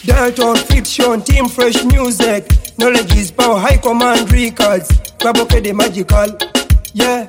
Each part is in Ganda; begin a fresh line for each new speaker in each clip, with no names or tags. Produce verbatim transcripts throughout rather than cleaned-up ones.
Dalton Fiction, Team Fresh Music. Knowledge is power, high command records. Baboke the magical, yeah.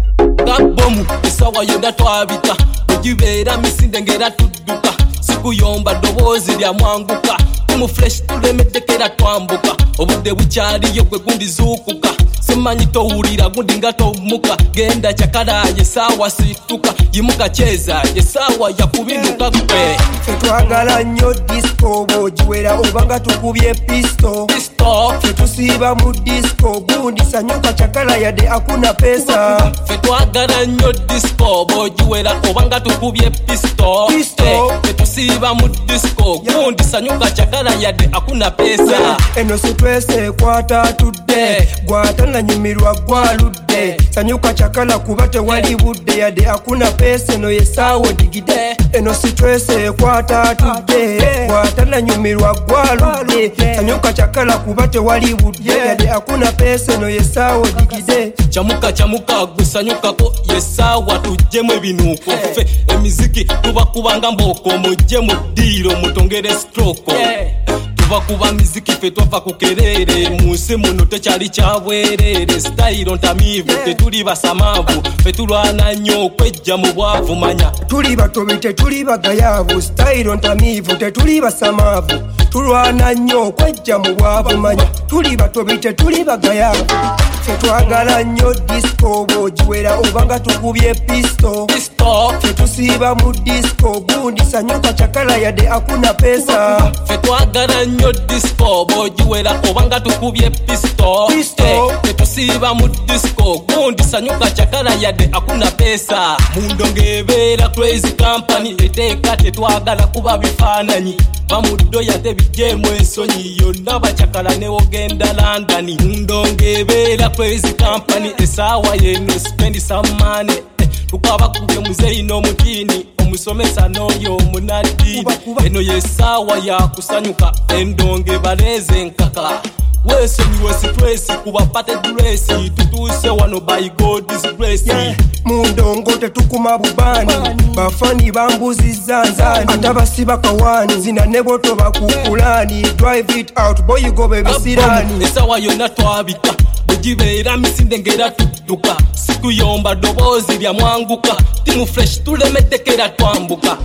Gabomu, esawa yenda twabika. Ojibera misinde ngera tudduka. Siku yomba dobozi lya mwanguka. Tumu fresh tulemedekera twambuka. Obudde bukyali yegwe gundi zukuka. Semanyi towulira gundi nga tomuka. Genda chakala yesawa situka. Yimuka cheza yesawa yakubinuka kwe.
Fetwagala nnyo disco bojiwera obanga tukubye pisto.
Pisto.
Fetusiba mu disco gundi sanyuka chakala yade akuna pesa.
Fetwagala nnyo disco bojiwera obanga tukubye pisto.
Pisto.
Fetusiba mu disco gundi sanyuka chakala yade akuna pesa.
Eno sitwese kwata tudde gwata na nyumirwa gwaludde sanyuka chakala kuba tewali budde yade akuna pesa no yesawo digide. Eno sitwese kwata tudde gwata na nyumirwa gwaludde sanyuka chakala kuba tewali budde yade akuna pesa no yesawo digide.
Chamuka chamuka gusanyuka ko yesawa tujjemu ebinuko fe emiziki tuba kubanga mboko mujje mu diro mutongere stroke. Tuva kuba miziki fe twafa kukerere munsi muno tekyali kyabwerere style ntamivu tetuli basamavu fe tulwana nnyo kwejja mu bwavu manya
tuli batobi tetuli bagayavu style ntamivu tetuli basamavu tulwana nnyo kwejja mu bwavu manya tuli batobi tetuli bagayavu fetwagala nnyo disco bojiwera obanga tukubye pisto.
Pisto.
Fetusiba mu disco gundi sanyuka chakala yade akuna pesa.
Fetwagala nnyo disco bojiwera obanga tukubye pisto.
Pisto.
Fetusiba mu disco gundi sanyuka chakala yade akuna pesa. Mundongebeera crazy company eteeka tetwagala kuba bifaananyi bamuddo yate bijjeemu ensonyi yonna bachakala ne ogenda London. Mundongebeera crazy company esawa yeno spend some money eh, tukaba kubye muzeyi n'omutini omusomesa n'oyo omunadini eno yesawa yakusanyuka endonge baleze nkaka wesonyiwe sitresi kuba pate dresi tutuse wano by God's grace.
Yeah. Mundongo tetukuma bubani bafani bambuziza nzani atabasiba kawani zina neboto bakukulani drive it out boy you go baby sirani.
Esawa yonna twabika bujibeera misinde ngera tudduka siku yomba dobozi lya mwanguka timu fresh tulemedekera twambuka.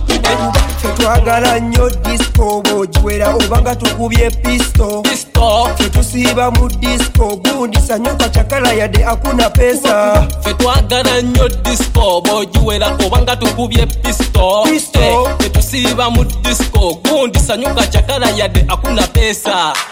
Fetwagala nnyo disco bojiwera obanga tukubye pisto.
Pisto.
Fetusiba mu disco gundi sanyuka chakala yade akuna pesa.
Fetwagala nnyo disco bojiwera obanga tukubye pisto.
Pisto.
Fetusiba mu disco gundi sanyuka chakala yade akuna pesa.